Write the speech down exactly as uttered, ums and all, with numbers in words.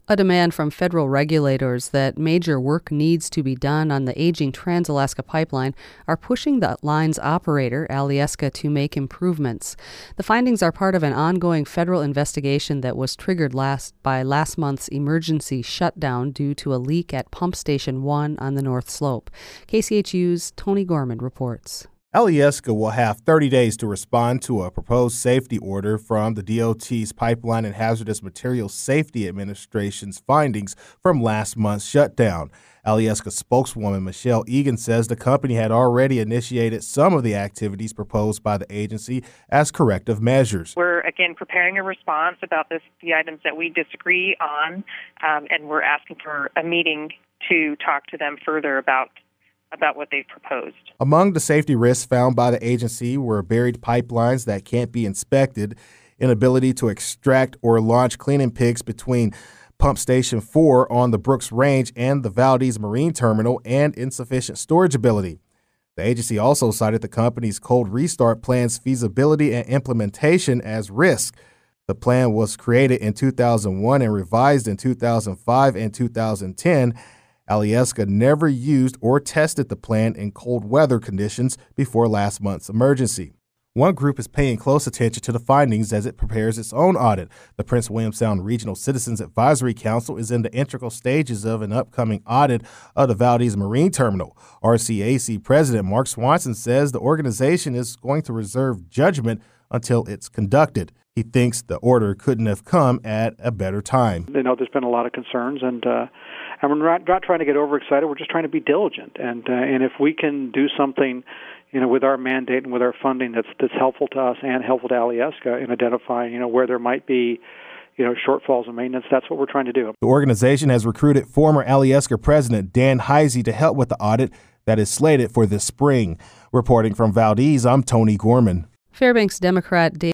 A demand from federal regulators that major work needs to be done on the aging Trans-Alaska Pipeline are pushing the line's operator, Alyeska, to make improvements. The findings are part of an ongoing federal investigation that was triggered last by last month's emergency shutdown due to a leak at Pump Station one on the North Slope. K C H U's Tony Gorman reports. Alyeska will have thirty days to respond to a proposed safety order from the D O T's Pipeline and Hazardous Materials Safety Administration's findings from last month's shutdown. Alyeska spokeswoman Michelle Egan says the company had already initiated some of the activities proposed by the agency as corrective measures. We're, again, preparing a response about this, the items that we disagree on, um, and we're asking for a meeting to talk to them further about about what they've proposed. Among the safety risks found by the agency were buried pipelines that can't be inspected, inability to extract or launch cleaning pigs between Pump Station four on the Brooks Range and the Valdez Marine Terminal, and insufficient storage ability. The agency also cited the company's cold restart plan's feasibility and implementation as risk. The plan was created in two thousand one and revised in two thousand five and two thousand ten. Alyeska never used or tested the plan in cold weather conditions before last month's emergency. One group is paying close attention to the findings as it prepares its own audit. The Prince William Sound Regional Citizens Advisory Council is in the integral stages of an upcoming audit of the Valdez Marine Terminal. R C A C President Mark Swanson says the organization is going to reserve judgment until it's conducted. He thinks the order couldn't have come at a better time. You know, there's been a lot of concerns, and uh, and we're not, not trying to get overexcited. We're just trying to be diligent, and uh, and if we can do something, you know, with our mandate and with our funding that's that's helpful to us and helpful to Alyeska in identifying, you know, where there might be, you know, shortfalls in maintenance, that's what we're trying to do. The organization has recruited former Alyeska President Dan Heisey to help with the audit that is slated for this spring. Reporting from Valdez, I'm Tony Gorman. Fairbanks Democrat Dave